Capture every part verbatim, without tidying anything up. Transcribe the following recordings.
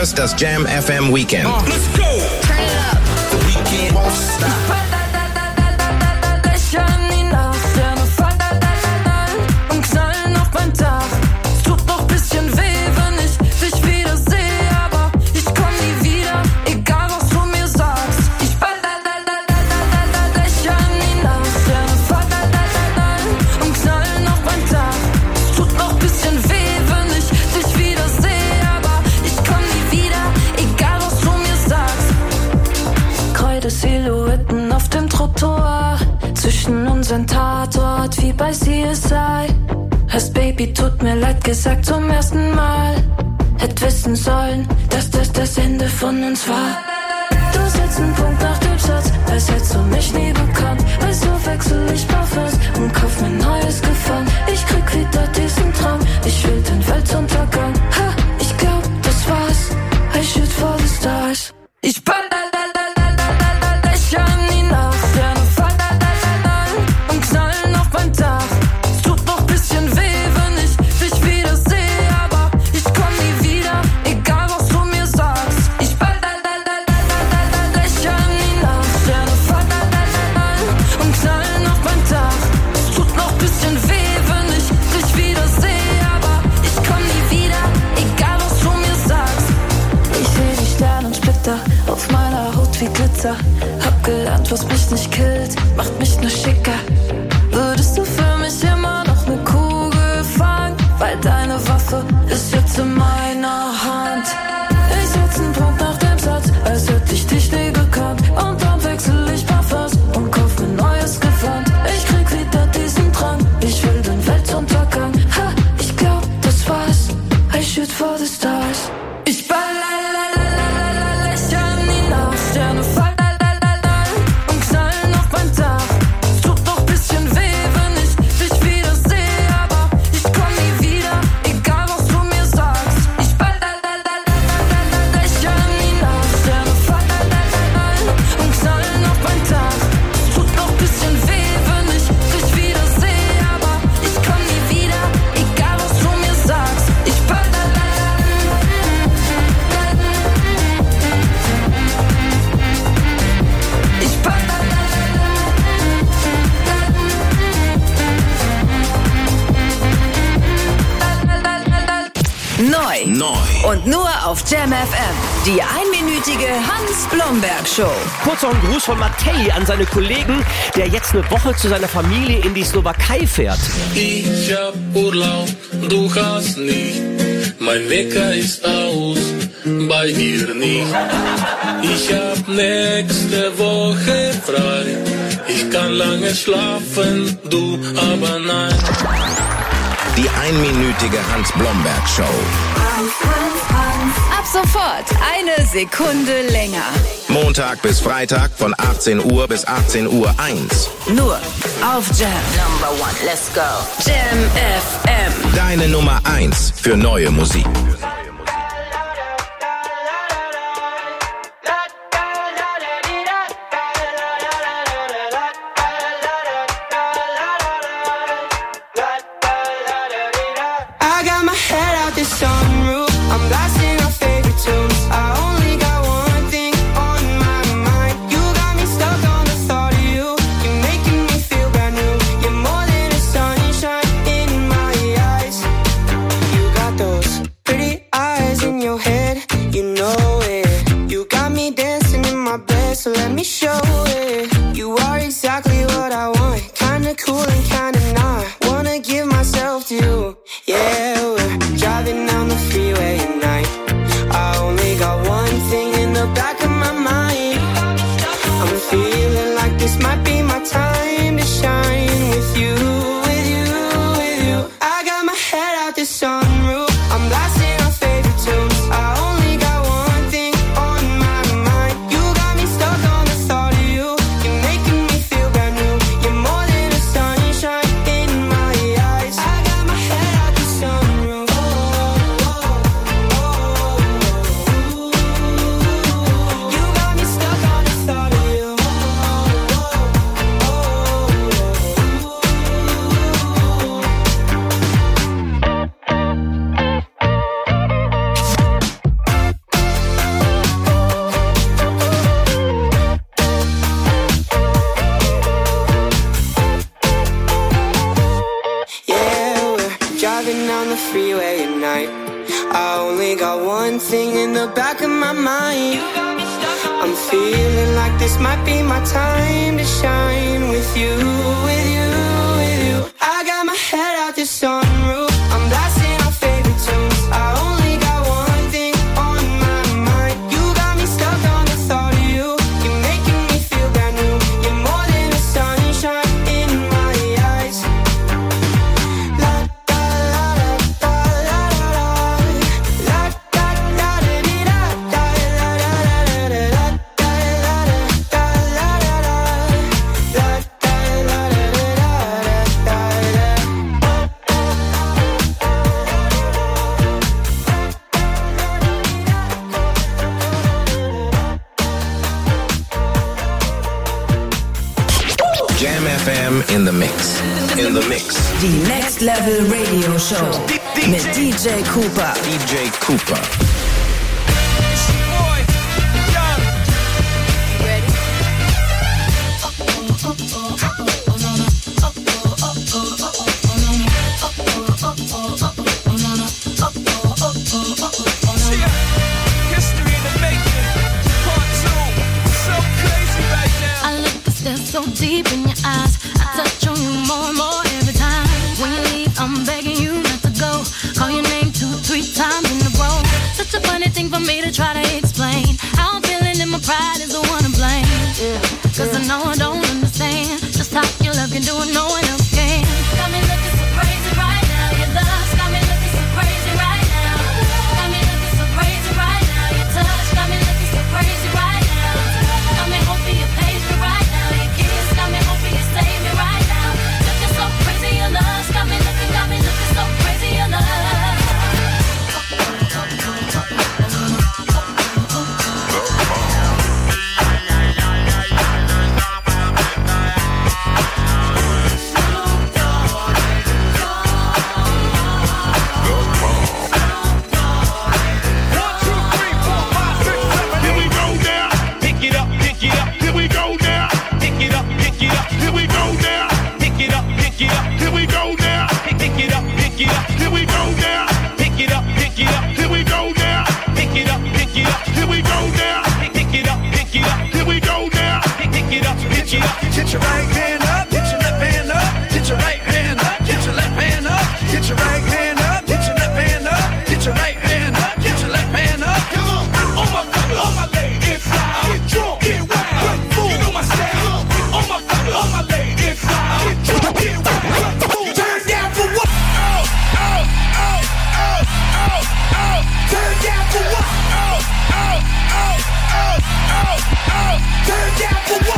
hörst das Jam F M Weekend. Uh, let's go! Turn it up. The weekend won't stop. Silhouetten auf dem Trottoir, zwischen unseren Tatort wie bei C S I. Hast Baby, tut mir leid gesagt zum ersten Mal. Hätt wissen sollen, dass das das Ende von uns war. Du setzt einen Punkt nach dem Satz, als hättest du mich nie bekannt. Also wechsel ich Parfums und kauf mir neues Gefallen. Ich krieg wieder diesen Traum, ich will den Weltuntergang. Ha, ich glaub, das war's, I shoot for the stars. Ich ball auf meiner Haut wie Glitzer. Hab gelernt, was mich nicht killt, macht mich nur schicker. Würdest du für mich immer noch ne Kugel fangen? Weil deine Waffe ist jetzt in meiner Hand. Ich setz einen Punkt nach dem Satz, als hätte ich dich nie gekannt. Und dann wechsel ich Parfums und kauf mir neues Gewand. Ich krieg wieder diesen Drang, ich will den Weltuntergang. Ha, ich glaub, das war's, I shoot for the stars. Ich ball Sterne fallen und knallen auf mein Dach. Es tut noch bisschen weh, wenn ich dich wieder sehe, aber ich komm nie wieder, egal was du mir sagst. Ich ball Lächeln nie nach. Sterne fallen und knallen auf mein Dach. Es tut noch bisschen weh, wenn ich dich wieder sehe, aber ich komm nie wieder, egal was du mir sagst. Ich ball Neu. Neu. Und nur auf Jam F M. Die einminütige Hans-Blomberg-Show. Kurz noch ein Gruß von Matej an seine Kollegen, der jetzt eine Woche zu seiner Familie in die Slowakei fährt. Ich hab Urlaub, du hast nicht. Mein Wecker ist aus, bei dir nicht. Ich hab nächste Woche frei. Ich kann lange schlafen, du aber nein. Die einminütige Hans-Blomberg-Show. Ab sofort eine Sekunde länger. Montag bis Freitag von achtzehn Uhr bis achtzehn Uhr eins. Nur auf Jam. Number one, let's go. Jam F M. Deine Nummer eins für neue Musik. Pretty only got one thing in the back of my mind. I'm feeling like this might be my time to shine with you, with you, with you. I got my head out the sunroof, I'm blasting our favorite tunes. I only got one thing on my mind. You got me stuck on the thought of you. You're making me feel brand new. You're more than the sunshine in my eyes. La da la da la la la da da da di da da la la la la da la la da la la la la da la la la da Jam F M in the mix. In the mix. Die Next Level Radio Show mit D J Cooper. D J Cooper. I look to stare so deep in your eyes. I touch on you more and more every time. When you leave, I'm begging you not to go. Call your name two, three times in a row. Such a funny thing for me to try to explain. How I'm feeling and my pride is the one to blame. Yeah. Cause I know I don't understand just how your love can do it, no one else can. Got me looking so crazy right now. Your love got me looking so crazy right now. Got me looking so crazy right now. Your touch got me looking so crazy right now. Got me hoping you page me right now. Your kiss got me hoping you save me right now. Looking so crazy, your love got me looking, got me looking so crazy, your love. Get your right hand up, get your left hand up, get your right hand up, get your left hand up, get your right hand up, get your left hand up, get your right hand up, get your left hand up. Come on, on my feet, on my leg, inside, get drunk, get wild, you know my style. On my feet, on my leg, inside, get drunk, get wild. Turn down for what? Oh, oh, oh, oh, oh, oh. Turn down for what? Oh, oh, oh, oh, oh, oh. Turn down for what?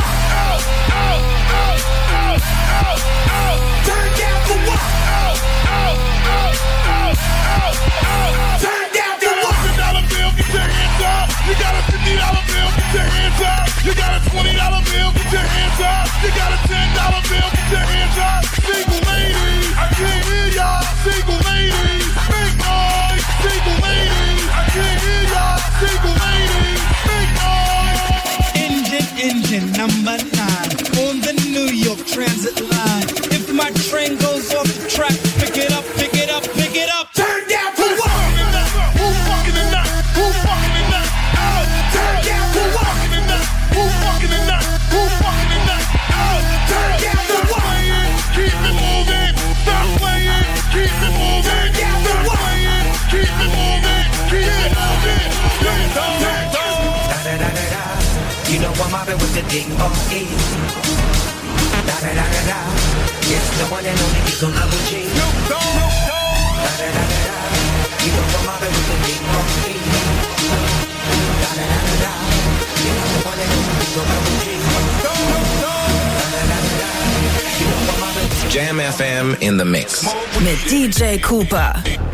You got a fifty dollar bill, get your hands up. You got a twenty dollar bill, get your hands up. You got a ten dollar bill, get your hands up. Single ladies, I can't hear y'all. Single ladies, make noise. Single ladies, I can't hear y'all. Single ladies, make noise. Engine, engine number nine on the New York Transit line. If my train goes off the track, pick it up, pick it up, pick it up. Turn down for what? Who fucking in that? Who fucking in that? Turn down for what? Who fucking in that? Who fucking in that? Turn down for what? Keep it moving. Stop playing. Keep it moving. Turn down for what? Keep it moving. Keep it moving. Turn down. Da da da da da. You know I'm mobbing with the D R E. Da da da da da. Yes, the one and only is on Double G. Da da da da da. You know I'm mobbing with the D R E. Da da da da da. You know the one and only is on Double G. Da da da da da. You know I'm mobbing. Jam F M in the mix. Mit D J Cooper.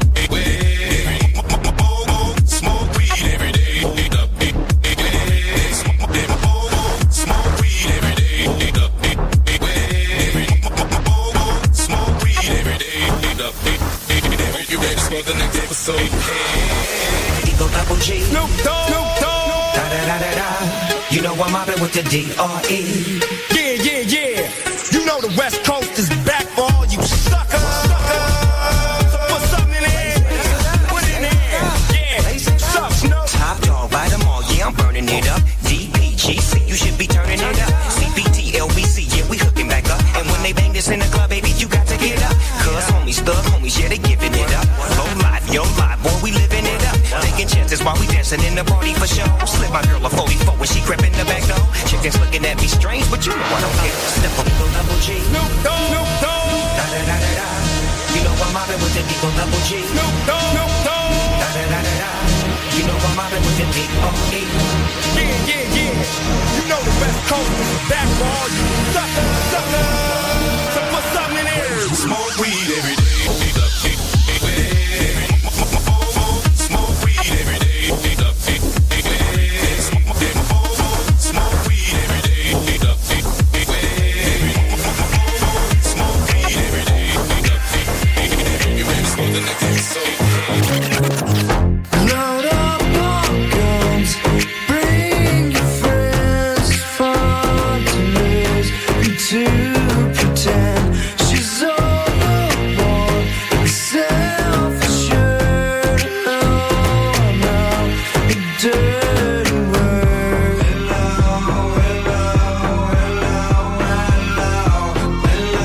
The next episode. Eagle Double G. Snoop Dogg. Snoop Dogg. Da da da da da. You know I'm mobbing with the D R E. Yeah, yeah, yeah. You know the West Coast is back for all you suckers. So put something in the air. Put it in the air. Yeah. is while we dancing in the party for show. Slip my girl a forty-four when she crept in the back door. Chickens looking at me strange, but you know I don't care. Step up, Eagle Double G. Snoop Dogg. Snoop Dogg. Da da da da da. You know I'm mobbing with the Eagle Double G. Snoop Dogg. Snoop Dogg. Da da da da da. You know I'm mobbing with the D O E. Yeah, yeah, yeah. You know the West Coast is back for all you suckers, suckers. So put something in here. Smoke weed every day. Smoke weed every day. Load up all guns, bring your friends, fun to lose and to pretend she's all alone, self-assured. Oh no, the dirty word. Hello, hello, hello, hello,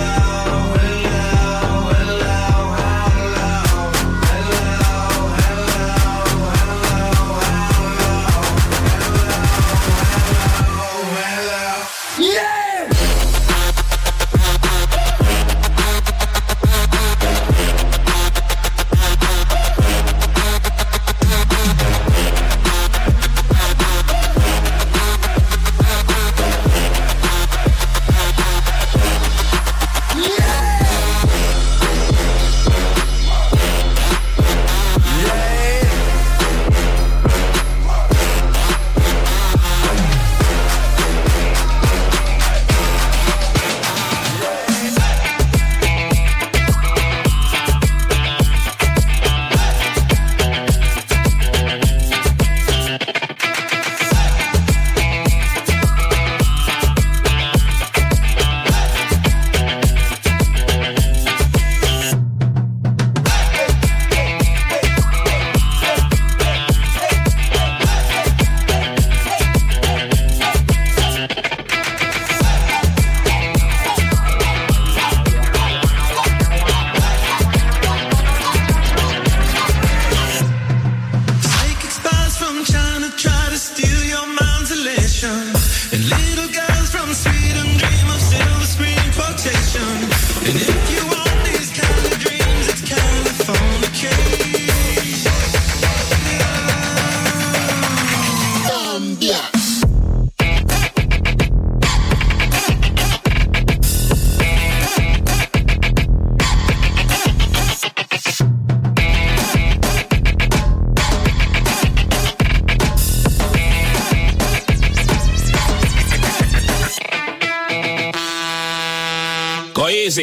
easy.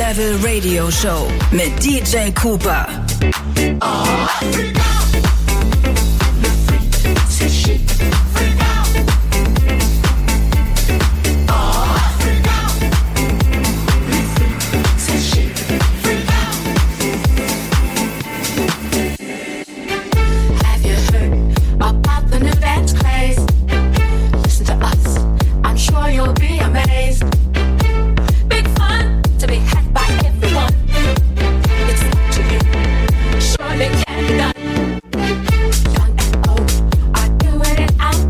Level Radio Show mit D J Cooper. Out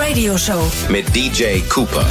Radio Show mit D J Cooper.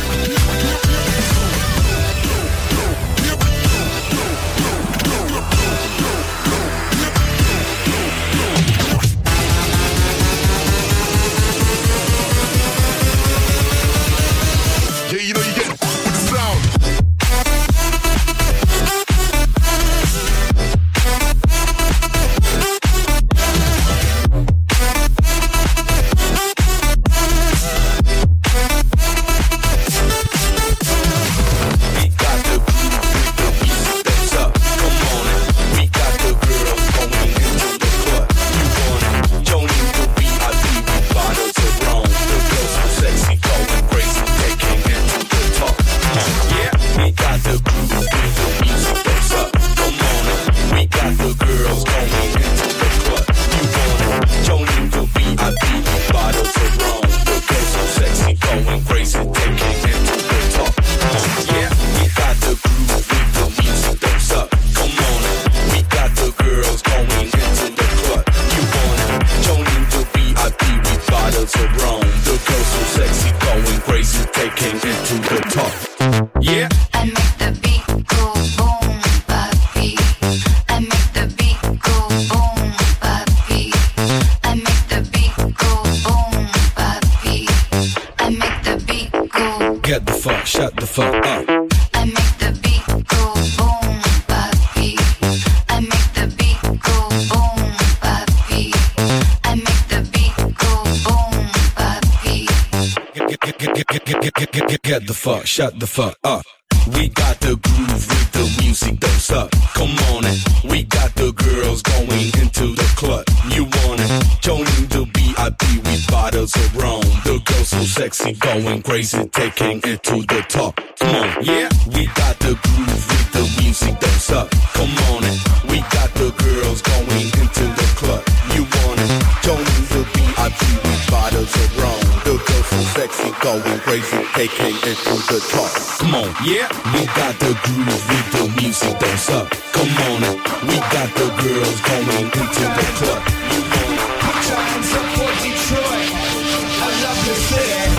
Get the fuck, shut the fuck up. I make the beat go boom, papi. I make the beat go boom, papi. I make the beat go boom, papi. Get, get, get, get, get, get, get, get, get, get the fuck, shut the fuck up. We got the groove with the music that's up. Come on it. We got the girls going into the club. You want it? Joining the B I B with bottles of rum. The girls so sexy, going crazy, taking it to the top. Come on, yeah. We got the groove with the music that's up. Come on it. We got the girls going into the club. You want it? Joining the B I B with bottles of rum. The girls so sexy, going crazy, taking it to the top. Come on, yeah. We got the groove with the music that's up. Come on it. We got the girls going into the club. You want it? Put your hands up for Detroit. I love the city.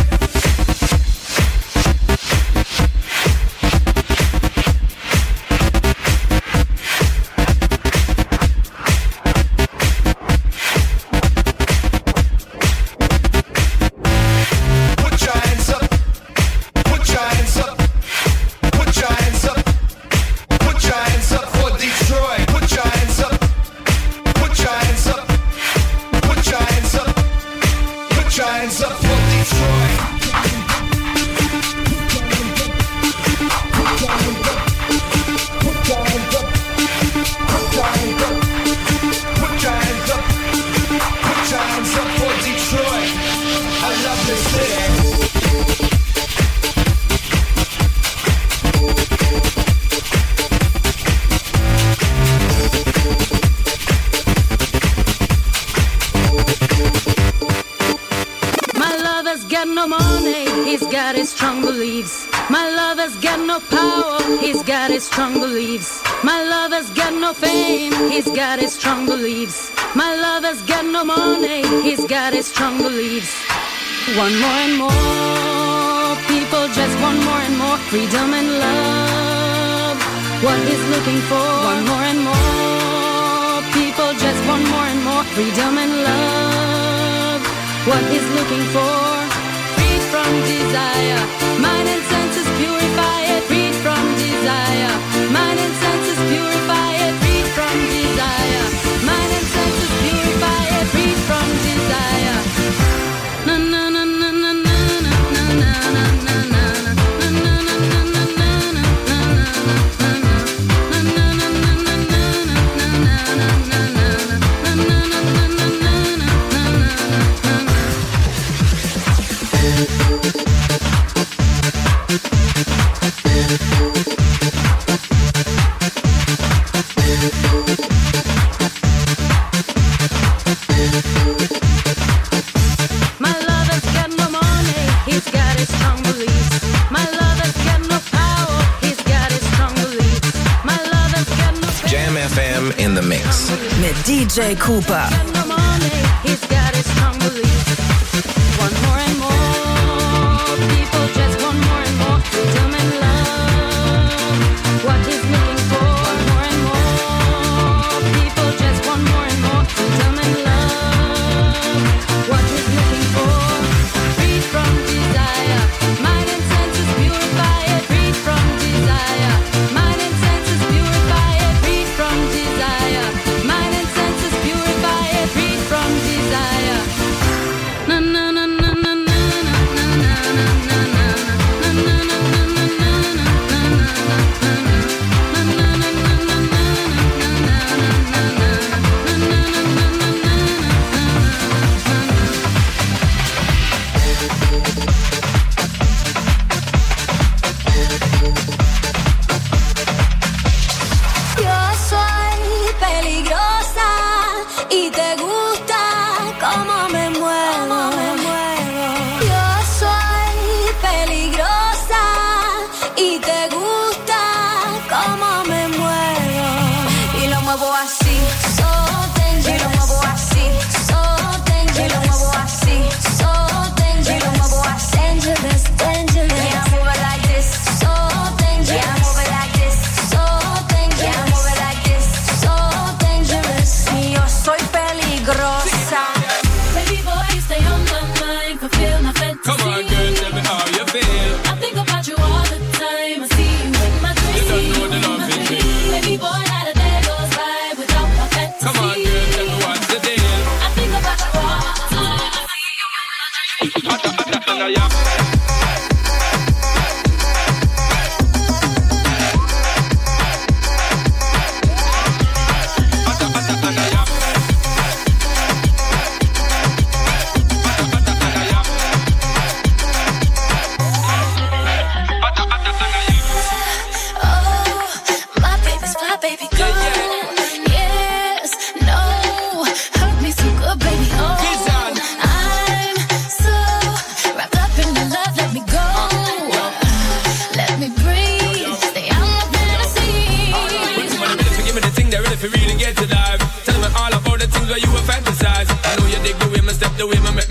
Strong beliefs. My lover's got no power, he's got his strong beliefs. My lover's got no fame, he's got his strong beliefs. My lover's got no money, he's got his strong beliefs. One more and more people just want more and more freedom and love. What he's looking for. One more and more people just want more and more freedom and love. What he's looking for. From desire, mind and senses purify it. Freed from desire, mind and senses purify it. Freed from desire, mind and senses purify it. Freed from desire. Na na na na na na na na na na na. D J Cooper. He's got his strong beliefs. One more and more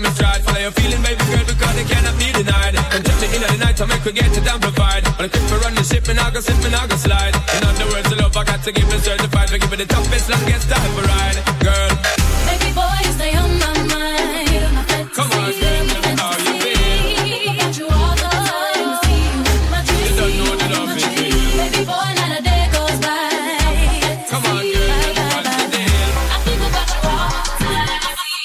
me stride. Follow your feeling, baby girl, because they cannot be denied. And just in the night, I make we get it amplified. When I keep me run the ship, me not go slip, me not go slide. In other words, the love I got to give it certified. We give it the toughest, longest time for ride, girl. Baby boy, you stay on my mind. Come on, girl, tell me how you feel. Got you all the time. See you in my dreams. You don't know the love me feel. Baby boy, not a day goes by. Come on, girl, tell me what's the deal. I think about you all the time.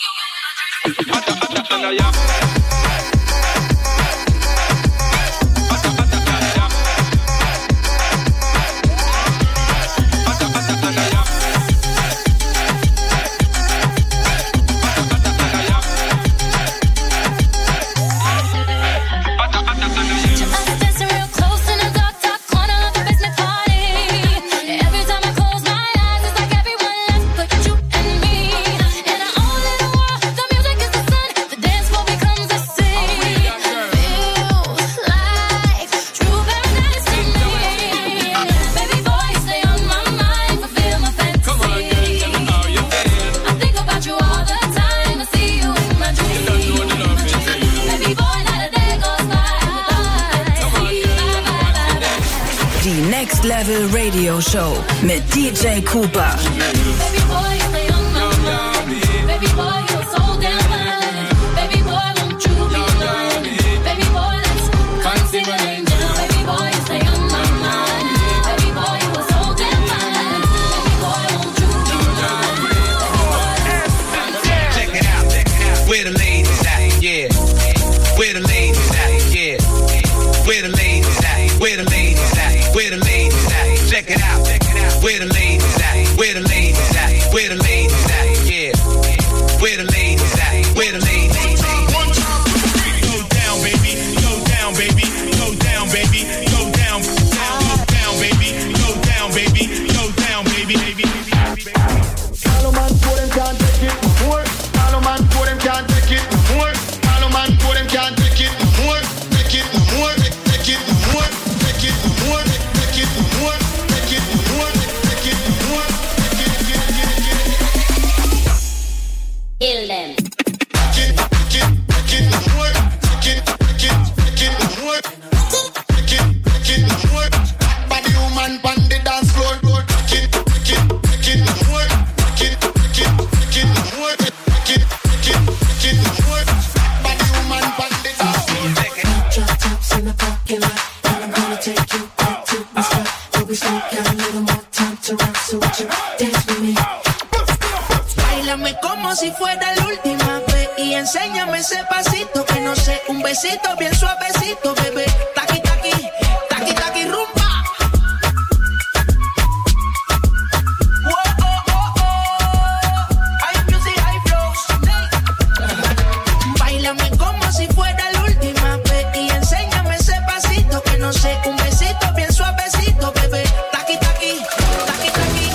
Next Level Radio Show mit D J Cooper. Baby boy, stay on my mind. Baby boy, you're so damn fine. Baby boy, won't you be mine? Baby boy, let's consider it now. Baby boy, stay on my mind. Baby boy, you are so damn fine. Baby boy, won't you be mine? Check it out, check it out. Where the ladies at? Yeah. Where the ladies at? Yeah. Where the ladies at? Where the ladies at? Where the ladies at? Check it out, check it out. Where the ladies at? Where the ladies at? Where the ladies at? Yeah. Where the ladies at? Where the ladies at? One time, go down, baby. Go down, baby. Go down, baby. Go down, down, go down, baby. Go down, baby. Go down, baby, baby. Follow man, for them can't take it no more. Follow man, for them can't take it no more. Follow man, for them can't take it no more. Take it no more. Take it no more. Take it no more. Take it no more. Take it no more. Take it no more. Take it, get it, get it, get it. Kill them. Take it, take it, take it no more. Take it, take it, take it no more. Take it, take it no more. Body woman on the dance floor. Take it, take it, take it no more. Take it, take it, take it no more. Take it, take it, take it no more. Body woman on the dance floor. Drop tops in the parking lot, and I'm gonna take you back to the spot where we still got a little more time to rock. So would you dance with me? Báilame como si fuera la última vez y enséñame ese pasito que no sé, un besito bien suavecito, bebé. Taqui taqui, taqui taqui rumba. Whoa, oh, oh, oh. High music, high flows. Báilame como si fuera la última vez y enséñame ese pasito que no sé, un besito bien suavecito, bebé. Taqui taqui, taqui taqui.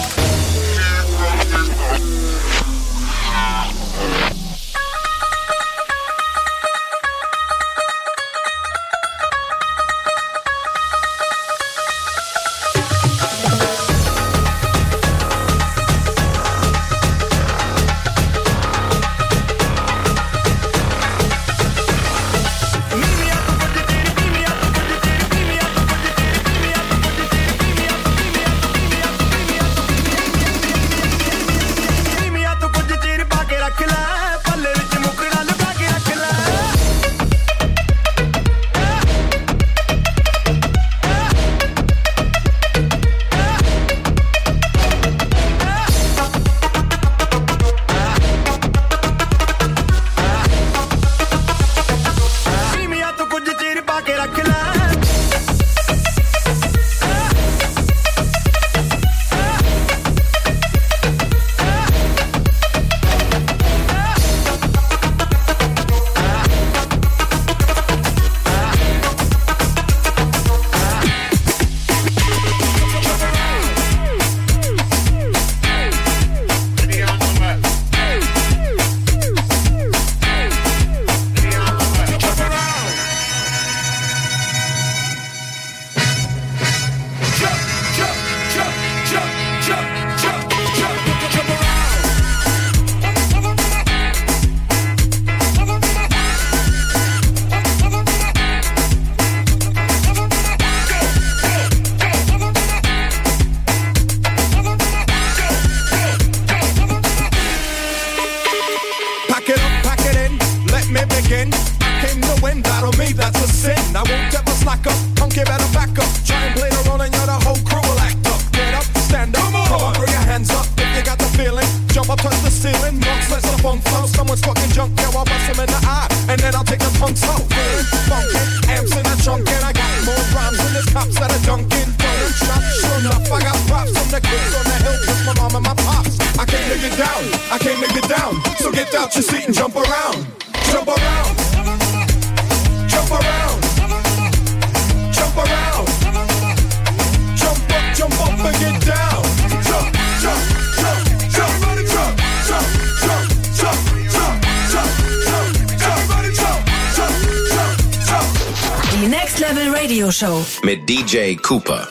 cops at a Dunkin' Donuts shop. Sure enough, I got props from the kids on the hill with my mom and my pops. I came to get down, I came to get down. So get out your seat and jump around, jump around, jump around, jump around, jump up, jump up and get down. Jump, jump, jump, jump, everybody jump, jump, jump, jump, jump, jump, jump, everybody jump, jump, jump, jump. Die Next Level Radio Show mit D J Cooper.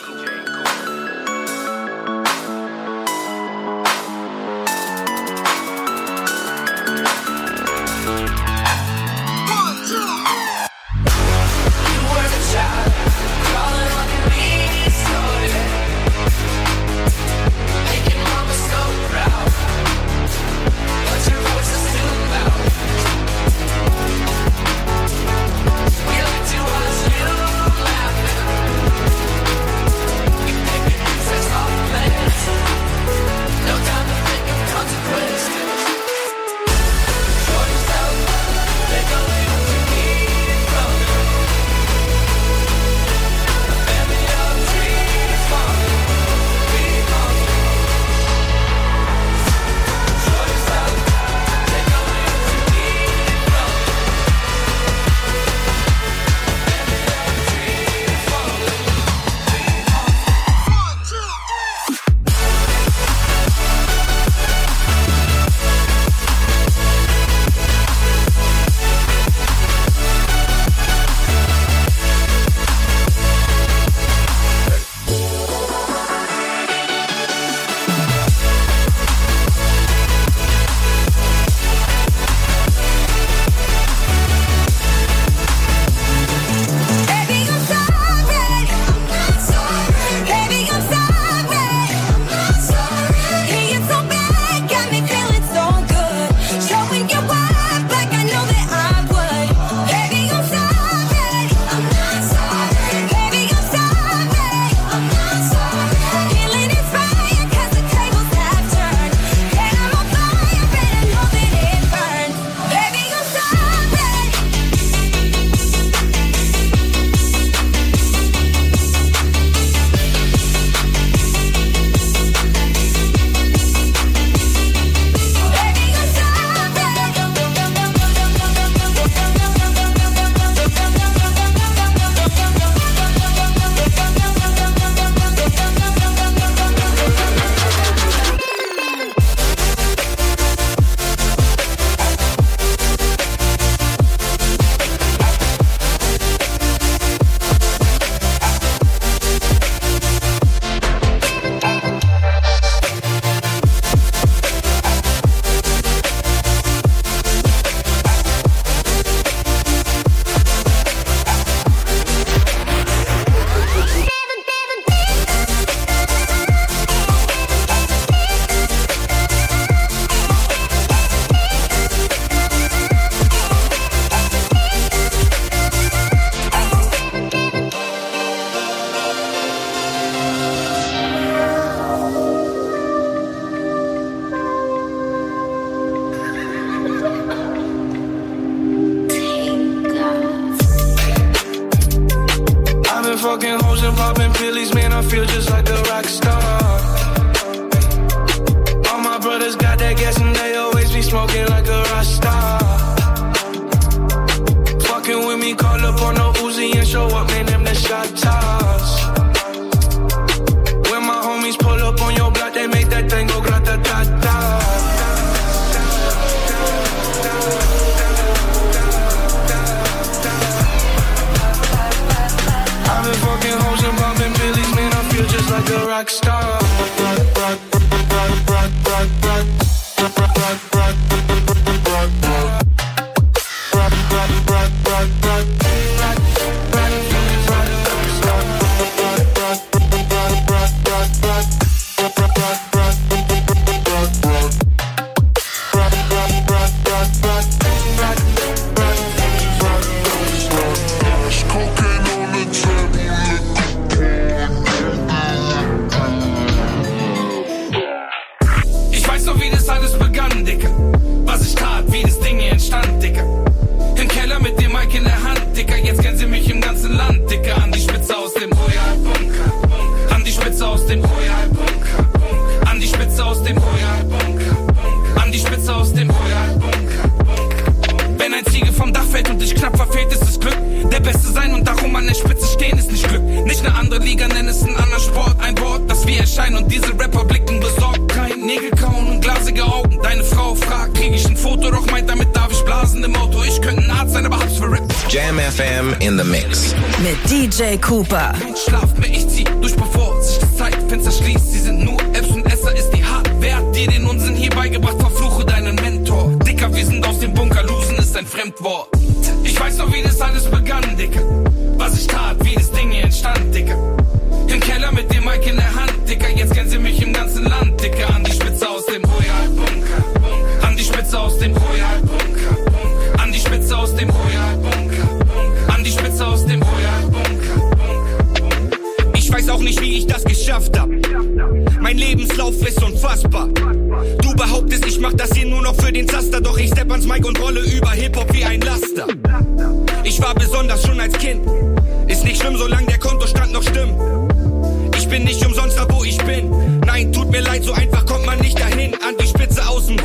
fucking hoes and popping pillies, man, I feel just like a rock star. All my brothers got that gas and they always be smoking like a rock star. Fucking with me, call up on no Uzi and show up, man, them the shot toss. When my homies pull up on your block, they make that thing go grata-ta-ta. I've been fucking hoes and popping pillies, man, I feel just like a rock star. Rock, rock, rock, rock, rock, rock, rock, rock, rock, rock, rock, rock. Rock, rock, rock, rock, rock, rock, rock, Liga, nenn es einen anderen Sport. Ein Wort, das wir erscheinen und diese Rapper blicken besorgt. Kein Nägel kauen und glasige Augen. Deine Frau fragt, krieg ich ein Foto, doch meint damit darf ich blasen im Auto. Ich könnte ein Arzt sein, aber hab's für Rap. Jam F M in the mix. Mit D J Cooper. Schlaf mir, ich zieh durch, bevor sich das Zeitfenster schließt. Sie sind nur Apps und Esser, ist die hart. Wer hat dir den Unsinn hier beigebracht? Verfluche deinen Mentor. Dicker, wir sind aus dem Bunker, losen ist ein Fremdwort. Ich weiß noch, wie das alles begann, Dicker. Was ich tat, wie das Ding hier entstand, Dicker. Im Keller mit dem Mic in der Hand, Dicker. Jetzt kennen sie mich im ganzen Land, Dicker. An die Spitze aus dem Royal Bunker. An die Spitze aus dem Royal Bunker. An die Spitze aus dem Royal Bunker. An die Spitze aus dem Royal Bunker. Ich weiß auch nicht, wie ich das geschafft hab. Mein Lebenslauf ist unfassbar. Du behauptest, ich mach das hier nur noch für den Zaster. Doch ich stepp ans Mic und rolle über Hip-Hop wie ein Laster. Ich war besonders schon als Kind. Ist nicht schlimm, solange der Kontostand noch stimmt. Ich bin nicht umsonst da, wo ich bin. Nein, tut mir leid, so einfach kommt man nicht dahin. An die Spitze außen.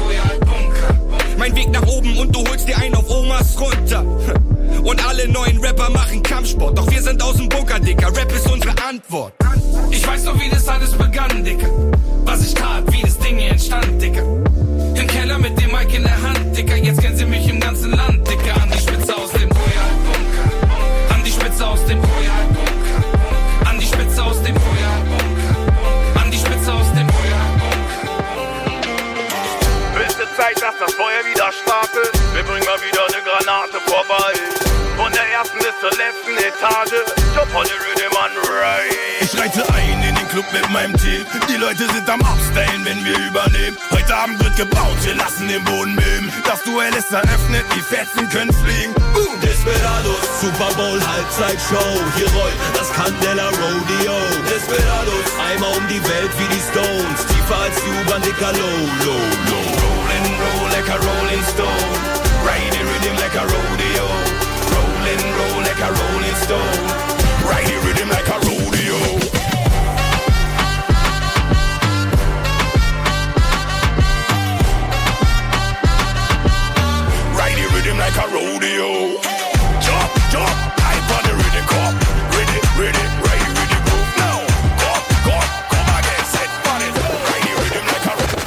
Mein Weg nach oben und du holst dir einen auf Omas runter. Und alle neuen Rapper machen Kampfsport. Doch wir sind aus dem Bunker, Dicker. Rap ist unsere Antwort. Ich weiß noch, wie das alles begann, Dicker. Was ich tat, wie das Ding hier entstand, Dicker. Im Keller mit dem Mic in der Hand, Dicker. Jetzt kennen sie mich im ganzen Land, Dicker. An die Spitze aus dem Royal Bunker. An die Spitze aus dem Royal Bunker. An die Spitze aus dem Royal Bunker. An die Spitze aus dem Royal Bunker. Höchste Zeit, dass das Feuer wieder startet. Wir bringen mal wieder eine Granate vorbei. Von der ersten bis zur letzten Etage. Top on the rhythm and ride. Ich reite ein in den Club mit meinem Team. Die Leute sind am Upstylen, wenn wir übernehmen. Heute Abend wird gebaut, wir lassen den Boden beben. Das Duell ist eröffnet, die Fetzen können fliegen. Boom. Desperados, Super Bowl, Halbzeitshow. Hier rollt das Candela Rodeo. Desperados, einmal um die Welt wie die Stones. Tiefer als die U-Bahn, dicker Low, Low, Low. Rollin', roll like a rolling stone. Ride the rhythm like a rodeo. Rollin', roll like a rolling stone. Ride the rhythm like a rodeo. Ride the rhythm like a rodeo. Jump, jump, hype on the rhythm, come. Ready, ready, ride the rhythm, move now. Come, come, come again, set on it. Ride the rhythm like a rodeo.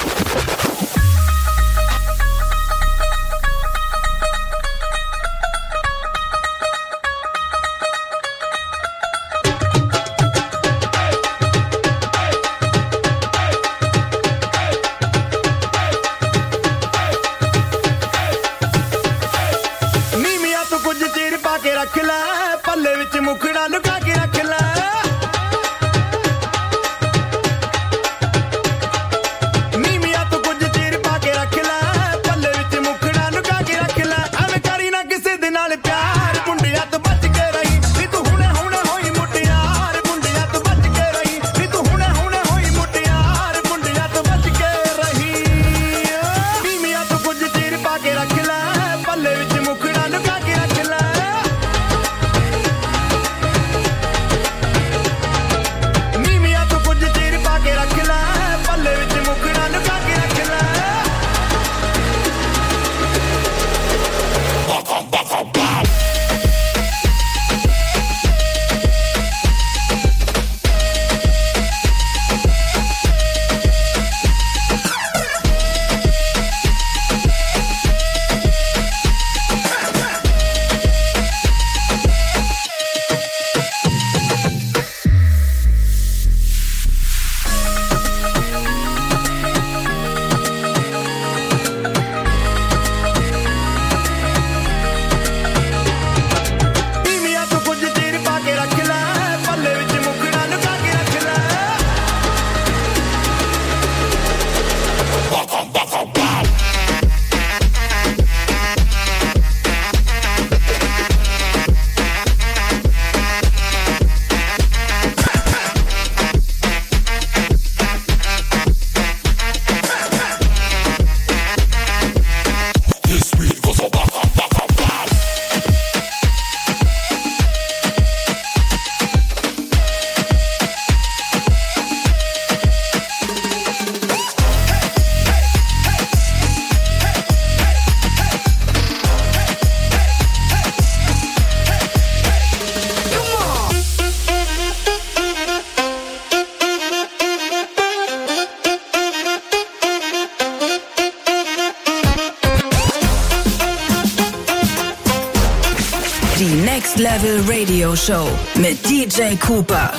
Level Radio Show mit D J Cooper.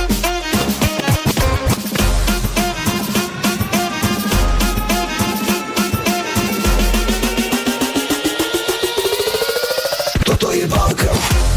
Toto je válka.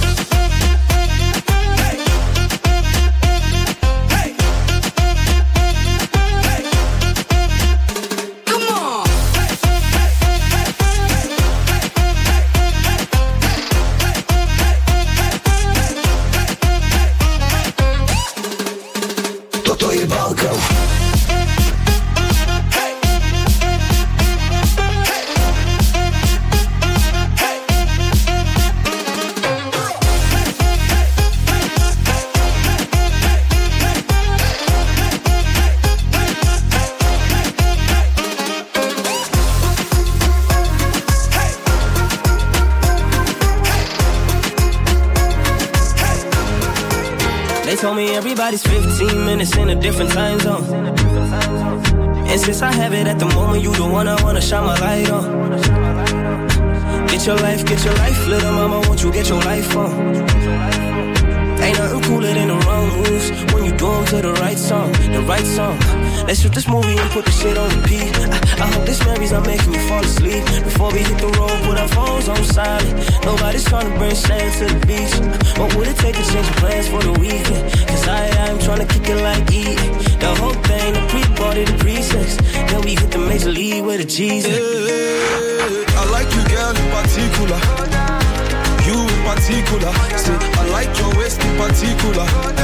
Everybody's fifteen minutes in a different time zone. And since I have it at the moment, you the one I wanna shine my light on. Get your life, get your life, little mama, won't you get your life on? Ain't nothing cooler than the wrong moves when you do them to the right song, the right song. Let's shoot this movie and put the shit on repeat. I, I hope this memory's not making me fall asleep. Before we hit the road, put our phones on silent. Nobody's trying to bring sand to the beach. What would it take to change the plans for the weekend? Cause I, I'm trying to kick it like E. The whole thing, the pre-party, the pre-sex. Then we hit the major league with a G's. Hey, I like you, girl, in particular. You in particular. Say, I like your waist in particular. Uh,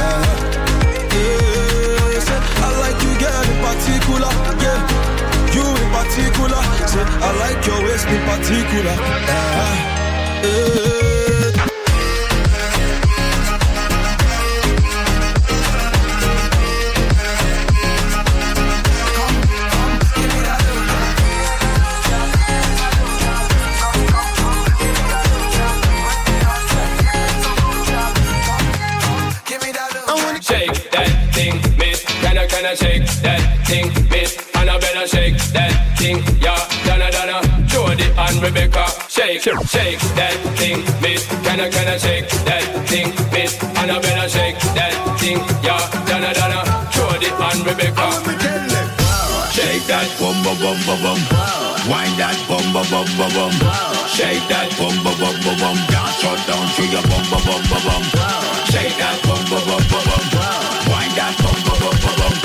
yeah, say, I like you, girl, in particular. Yeah, you in particular. Say, I like your waist in particular. Uh, yeah. Shake that thing, miss, and I better shake that thing, yeah, Donna, Donna, Jody and Rebecca, shake, shake that thing, miss, can I, can I shake that thing, miss, and I better shake that thing, yeah, Donna, Donna, Jody and Rebecca. Shake that bum bum bum bum bum, wind that bum bum bum bum bum, shake that bum bum bum bum bum, dance shut down to your bum bum bum bum bum, shake that bum bum bum bum bum, wind that bum bum bum bum bum.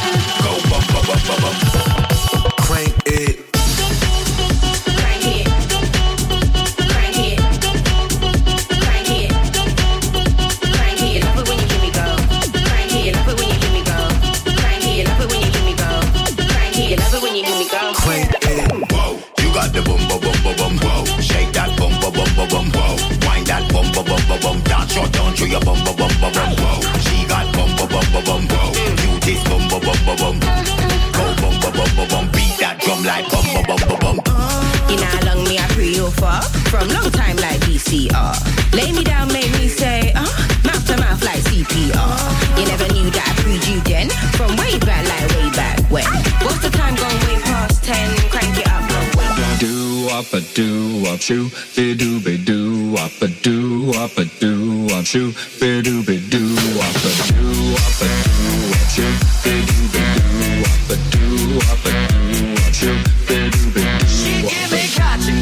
Crank it. Crank it. Crank it. Crank it. Crank it. Love it when you give me go. Crank it. Love it when you give me go. Crank it. Love it when you give me go. Crank it. Love it when you give me go. Crank it. Whoa, you got the bum bum bum bum bum. Whoa, shake that bum bum bum bum bum. Whoa, wind that bum bum bum bum bum. Dance your down to your bum bum bum bum bum. Whoa, she got bum bum bum bum bum. Whoa, you this bum bum bum bum bum. Go bum bum bum bum bum. Beat that drum like bum bum bum bum bum. You know how long me I pre you for? From long time like V C R. Lay me down, make me say, uh, mouth to mouth like C P R. You never knew that I pre you then. From way back, like way back when. What's the time gone way past ten? Crank it up, no way. Do up a do up shoo, be do be do up a do up a do up shoo, be do be do up a do up a do up shoo, be do be do up a do up a do up shoo, be do be do. She give me catching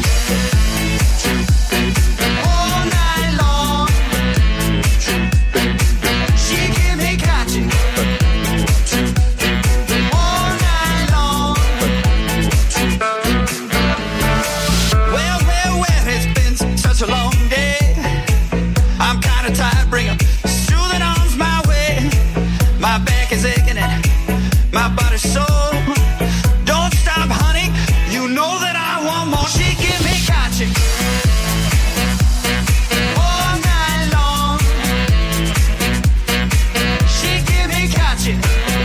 all night long. She give me catching all night long. Well, well, well, it's been such a long day. I'm kinda tired, bring 'em soothing arms my way. My back is aching and my body's sore. Don't stop, honey, you know that I want more. She give me catching all night long. She give me catching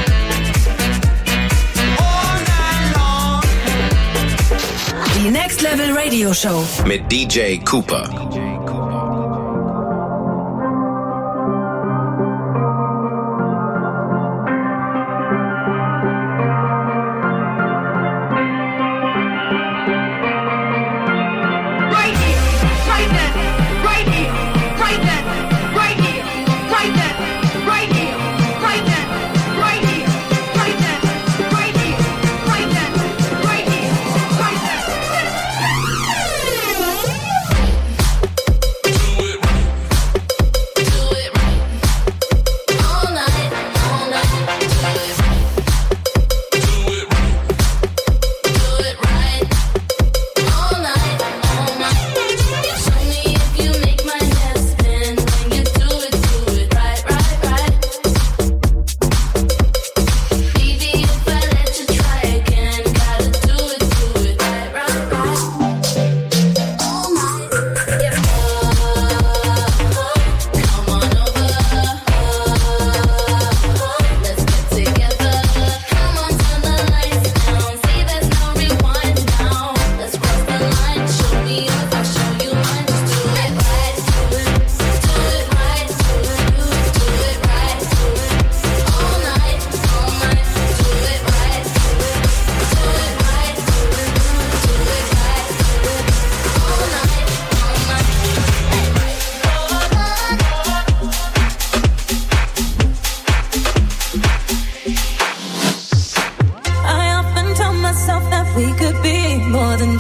all night long. Die Next Level Radio Show mit D J Cooper. Right here, right then, right here, right then.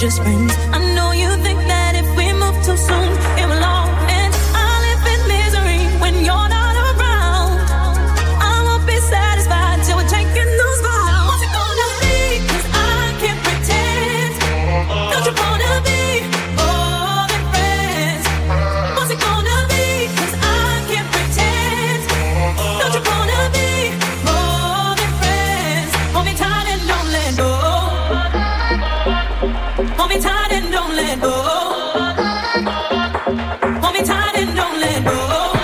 best friends. I know you think that if we move too soon, it will all end. I live in misery when you're not around. I won't be satisfied till we're taking those vows. What's it gonna be? 'Cause I can't pretend. Don't you wanna be more than friends? What's it gonna be? 'Cause I can't pretend. Don't you wanna be more than friends? Hold me tight and don't let go. Hold me tight and don't let go. Hold me tight and don't let go.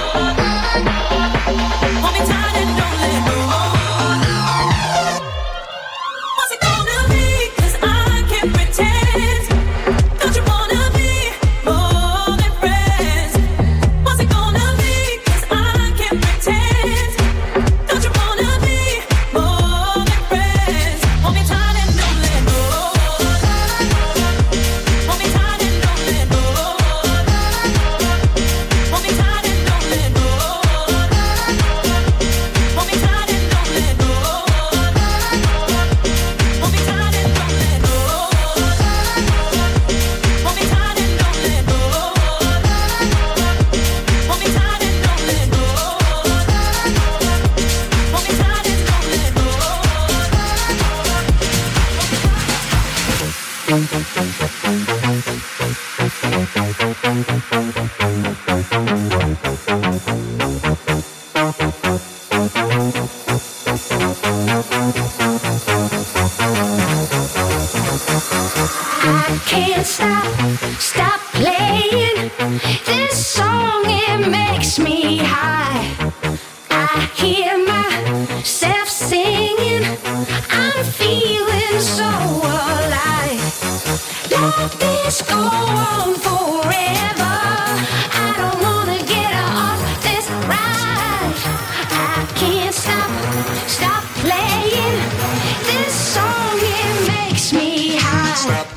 Hold me tight and don't let go. What's it gonna be? 'Cause I can't pretend. Don't you wanna be more than friends? What's it gonna be? 'Cause I can't pretend. Don't you wanna be more than friends? Hold me tight and don't let go. Hold me tight and don't let go. Hold me tight and don't let go. Hold me tight and don't let go. Hold me tight and don't let go. Hold me tight and don't let go. Hold me tight and don't let go. Hold me tight and don't let go. I can't stop, stop playing this song, it makes me high. I hear myself singing, I'm feeling so alive. Let this go on forever, I don't wanna get off this ride. I can't stop, stop playing this song, it makes me high. Stop.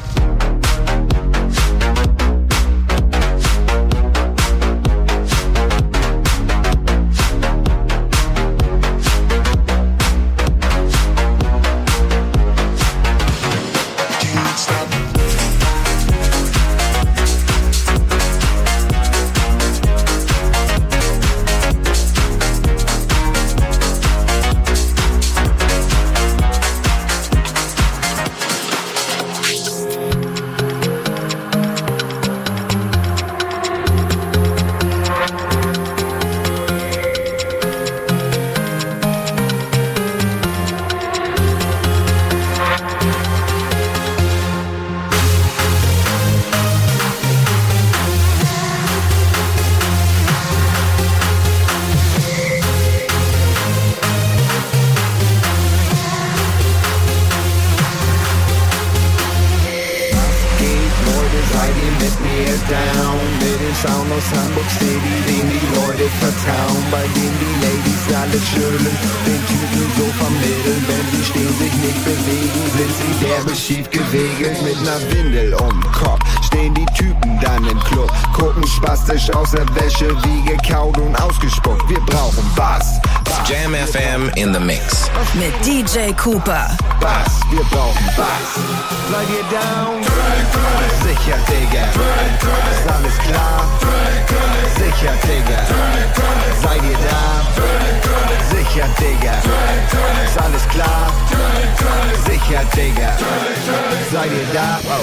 Sound aus Hamburg City, den die Leute vertrauen, bei denen die Ladies alles schütteln, den Typen so vermitteln, wenn sie stehen, sich nicht bewegen, sind sie derbe schief geregelt, mit ner Windel um Kopf, stehen die Typen dann im Club, gucken spastisch aus der Wäsche, wie gekaut und ausgespuckt, wir brauchen Bass. Jam F M in the Mix. Mit D J Cooper. Bass, wir brauchen Bass. Seid ihr down? Sicher, Digga. Ist alles klar? Sicher, Digga. Seid ihr da? Sicher, Digga. Ist alles klar? Sicher, Digga. Seid ihr da? Oh.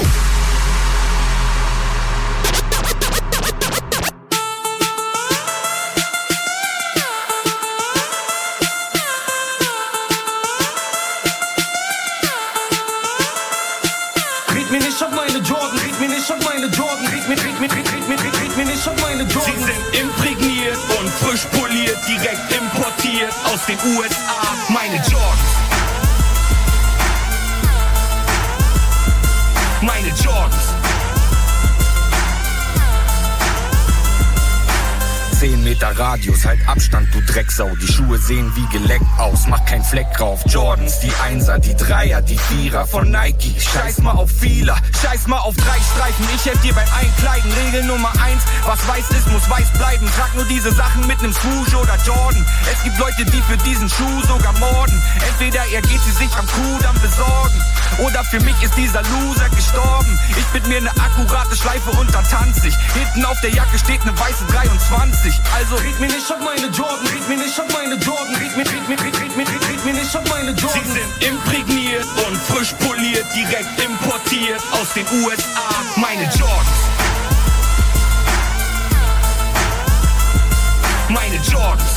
Sie sind imprägniert und frisch poliert, direkt importiert aus den U S A. Meine Jordans. Meine Jordans. Zehn Meter Radius, halt Abstand, du Drecksau. Die Schuhe sehen wie geleckt aus. das macht kein Fleck drauf. Jordans, die Einser, die Dreier, die Vierer von Nike. Scheiß mal auf Vieler, scheiß mal auf drei Streifen. Ich helf dir beim Einkleiden. Regel Nummer eins, was weiß ist, muss weiß bleiben. Trag nur diese Sachen mit nem Swoosh oder Jordan. Es gibt Leute, die für diesen Schuh sogar morden. Entweder er geht sie sich am Kudamm besorgen, oder für mich ist dieser Loser gestorben. Ich bind mir ne akkurate Schleife und dann tanz ich. Hinten auf der Jacke steht ne weiße dreiundzwanzig. Also red mir nicht auf meine Jordan, red mir nicht auf meine Jordan, red mir, red mir, red, red mir, red, red mir nicht auf meine Jordan. Sie sind imprägniert und frisch poliert, direkt importiert aus den U S A. Meine Jordans. Meine Jordans.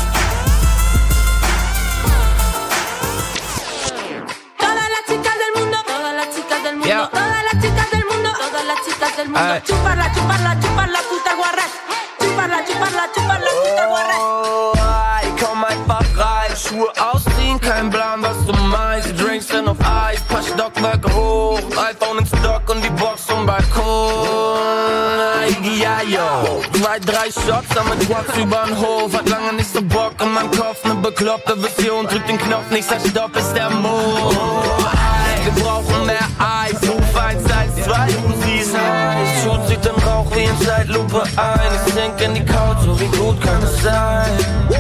Yeah. Todas las chicas del mundo, todas las chicas del mundo, Ay. chuparla, chuparla, chuparla, puta guarra. Chuparla, chuparla, chuparla, puta guarra. Oh, ich komm einfach rein, Schuhe ausziehen, kein Plan, was du meinst. Drinks sind auf Eis, paar Stockwerke hoch, iPhone in Stock und die Box zum Balkon. Ja, yo, zwei, drei Shots, damit Quads übern Hof. Hat lange nicht so Bock in meinem Kopf, ne bekloppte Vision. Drück den Knopf, nächster Stopp ist der Mond. Wir brauchen mehr Eis, Ruf eins eins zwei, du siehst heiß. Shoot sieht den Rauch wie in Zeitlupe ein. Ich sink in die Couch, so wie gut kann es sein.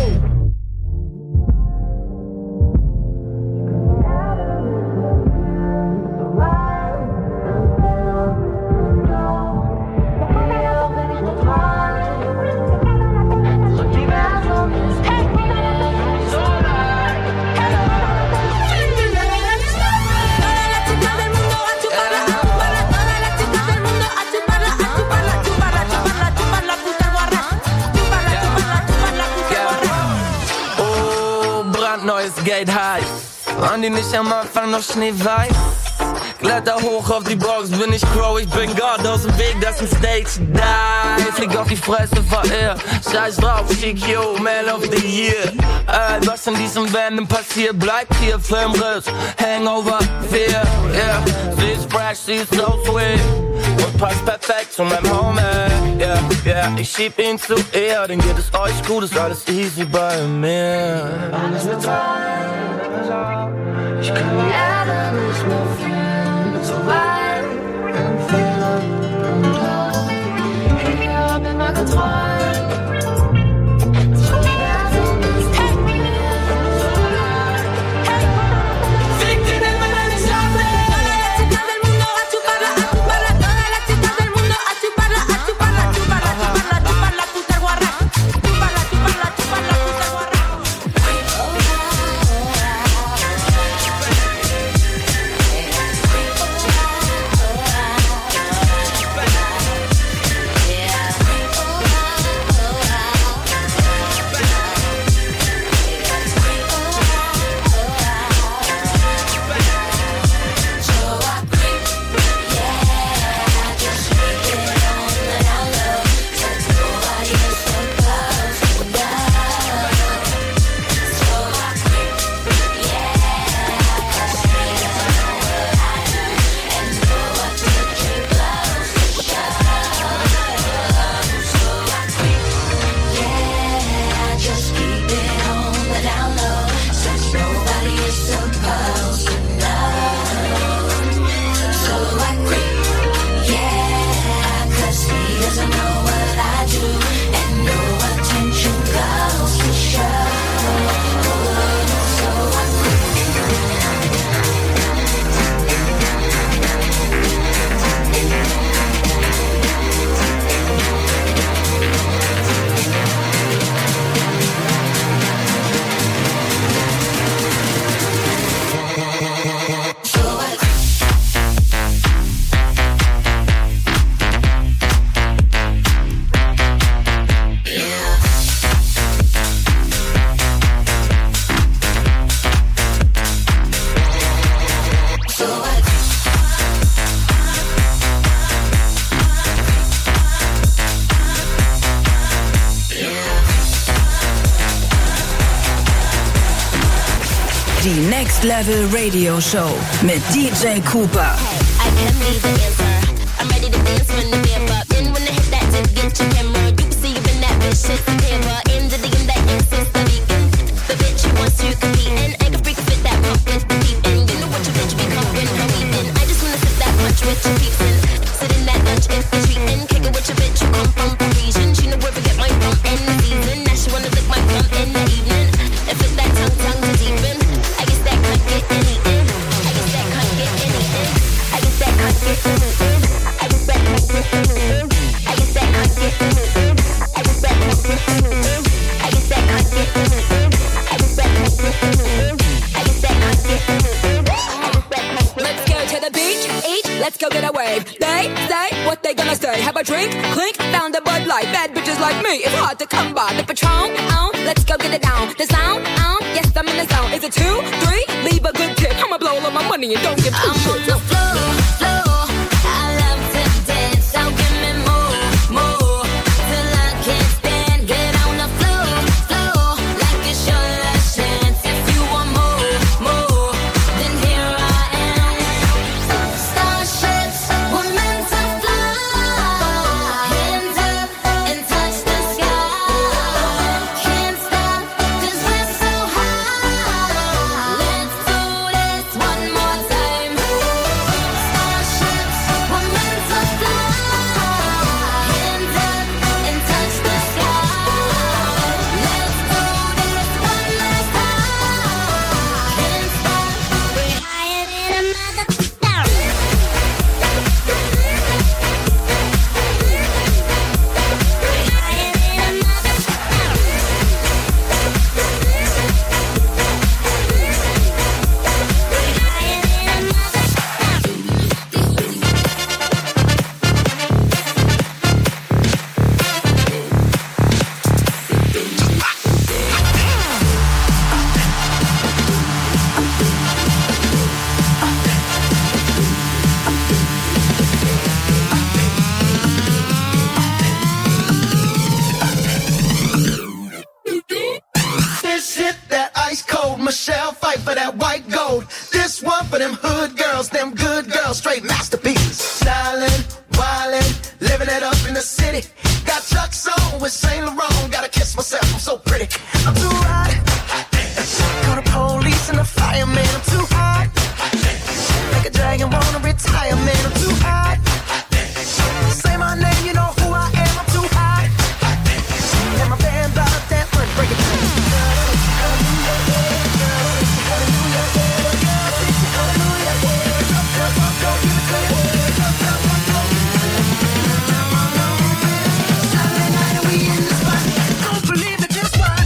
Gate heiß, waren die nicht am Anfang noch schneeweiß? Kletter hoch auf die Box, bin ich Crow, ich bin Gott, aus dem Weg, das ist ein Stage Dive. Flieg auf die Fresse, verirrt, scheiß drauf, schick, yo, Man of the Year. Ey, was in diesem Van passiert, bleibt hier, Filmriss, Hangover, vier, yeah. Sie ist fresh, sie ist so sweet und passt perfekt zu meinem Homie, yeah, yeah. Ich schieb ihn zu ihr, dann geht es euch gut, ist alles easy bei mir. Alles mit rein, ich kann die Erde nicht mehr fühlen, so weit entfernt. Ich hab immer geträumt. Die Next Level Radio Show mit D J Cooper. I can be the answer. I'm ready to dance when the beer up. Then when I hit that tip, get your camera. You can see you in that bitch, shit's the camera. In the digging that insists the vegan. The bitch who wants to compete and egg go get a wave. They say what they gonna say. Have a drink, clink, found a Bud Light. Bad bitches like me, it's hard to come by. The Patron, on, let's go get it down. The sound, on, yes I'm in the zone. Is it two, three? Leave a good tip. I'ma blow all my money and don't give two shits. I'm on the floor, floor. I love to dance, so give me more, more. Till I can't stand, get on the floor, floor. Like it's your last chance. If you want more, more, then here I am. Starships were meant to fly. Hands up and touch the sky. Can't stop 'cause we're so high. Let's do this one more time. Starships were meant to fly. Hands up and touch the sky. Let's do this one last time. Can't stop. We're higher than a mother. This hit that ice cold Michelle, fight for that white gold. This one for them hood girls, them good girls, straight masterpieces. Stylin', wildin', living it up in the city. Got Chuck's on with Saint Laurent, gotta kiss myself, I'm so pretty. I'm too hot. Call the police and the fireman, I'm too hot. Make a dragon wanna retire, man, I'm too hot. Say my name, you know who I am, I'm too hot. And my band bought that one, break it down. Don't believe it, just watch.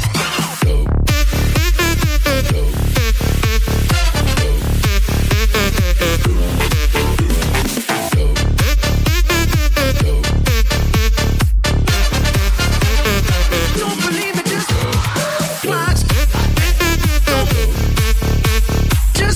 Don't believe it, just watch. Just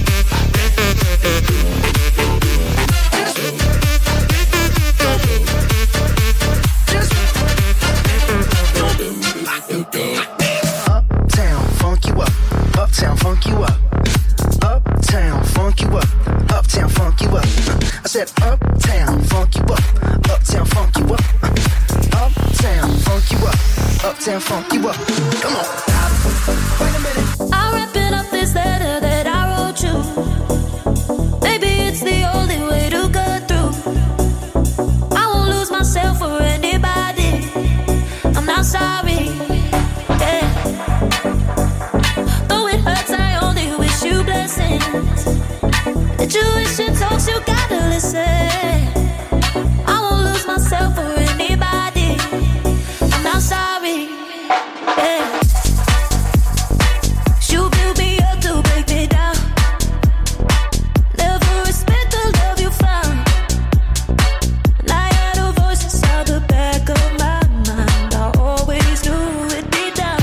Uptown, funk you up. Uptown, funk you up. Uptown, funk you up. Uptown, funk you up. I said uptown, funk you up. Uptown, funk you up. Uptown, funk you up. Uptown, funk you up. Come on. Wait a minute. I'm wrapping up this letter that I wrote you. Maybe it's the only way to get through. I won't lose myself for anybody. I'm not sorry. Yeah. Though it hurts, I only wish you blessings. The Jewish and talks, you gotta listen. I won't lose myself for anybody. I'm not sorry. Yeah. You build me up to break me down. Never respect the love you found. And I had a voice inside the back of my mind. I always knew it'd be down.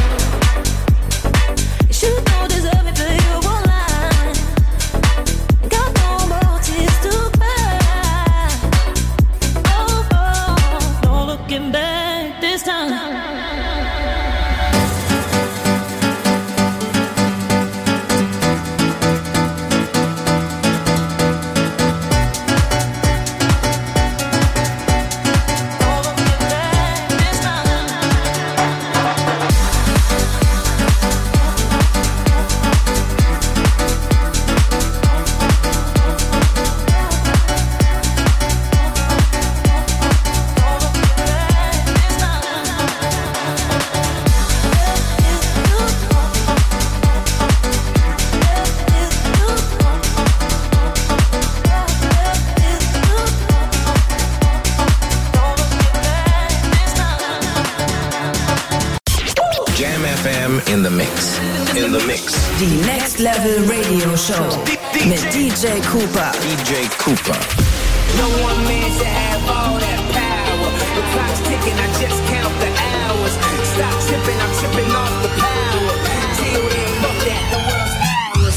You don't deserve it, but you won't lie. Got no more tears to cry. Oh, oh, no looking back this time. Jam F M in the mix. In the mix. Die Next Level Radio Show mit D J Cooper. D J Cooper. No one man should have all that power. The clock's ticking, I just count the hours. Stop tripping, I'm tripping off the power. Till then, fuck that, the world's ours.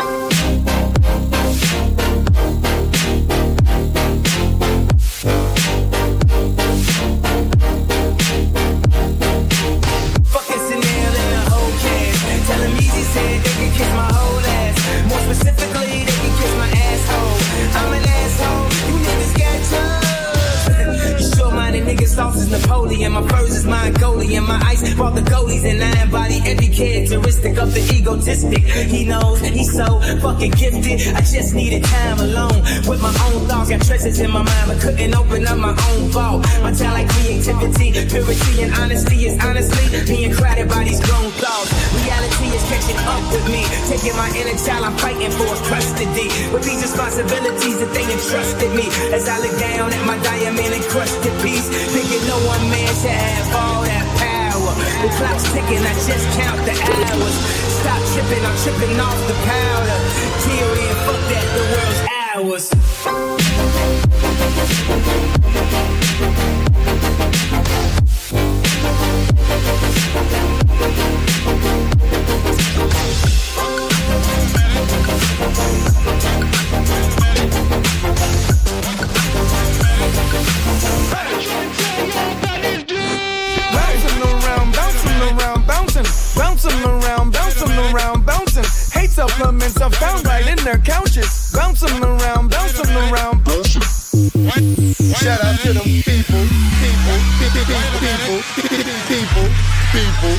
Fucking Chanel and the whole cast. Tell him Easy said they can kiss my whole ass. More specifically, they can kiss my asshole. I'm an asshole, you niggas got drugs. You sure-minded niggas sauce is Napoleon. My furs is Mongolian. My ice brought the goalies and I embody every characteristic of the egotistic. He knows he's so fucking gifted. I just needed time alone with my own thoughts. Got treasures in my mind but couldn't open up my own vault. My talent, creativity, purity and honesty is honestly being crowded by these grown thoughts. Reality is catching up with me. Taking my inner child, I'm fighting for custody. With these responsibilities that they entrusted me. As I look down at my diamond encrusted piece, thinking no one man should have all that power. The clock's ticking, I just count the hours. Stop tripping, I'm tripping off the powder. Till then, fuck that, the world's ours. Bouncing around, bouncing around, bouncing. Hate supplements are found right in their couches. Bouncing around, bouncing around, bouncing. Shout out to them people, people, people, people, people, people, people.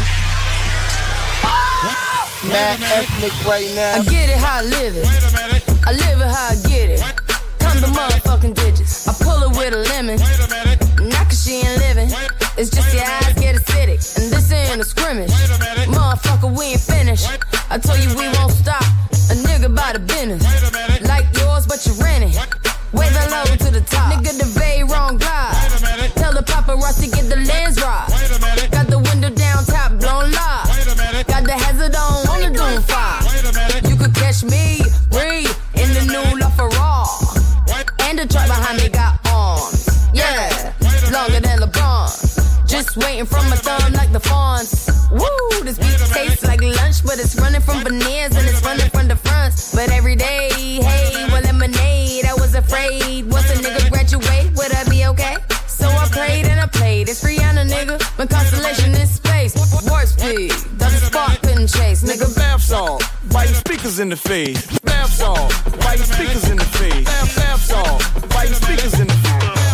Mad ethnic right now. I get it how I live it. I live it how I get it. Come the motherfucking digits. I pull it with a lemon. Not cause she ain't living. It's just your eyes get acidic. And this ain't a scrimmage. Motherfucker, we ain't finished. I told you we won't stop. A nigga by the business. Like yours, but you renting. Way the low to the top. Nigga, the very wrong glide. Tell the paparazzi get the lens right. Got the window down, top blown live. Got the hazard on, on the doom fire. You could catch me, breathe, in the new LaFerrari. And the truck behind me got arms. Yeah, longer than LeBron. Just waiting from my thumb like the fawns. Woo, this beat tastes like lunch, but it's running from veneers and it's running from the fronts. But every day, hey, well, lemonade, I was afraid. Once a nigga graduate, would I be okay? So I prayed and I played. It's Rihanna, nigga, when constellation in space. Warp speed, does the spark couldn't chase, nigga. Bath song, why you speakers in the face? Bath song, why you speakers in the face? Bath, bath song, why you speakers in the face?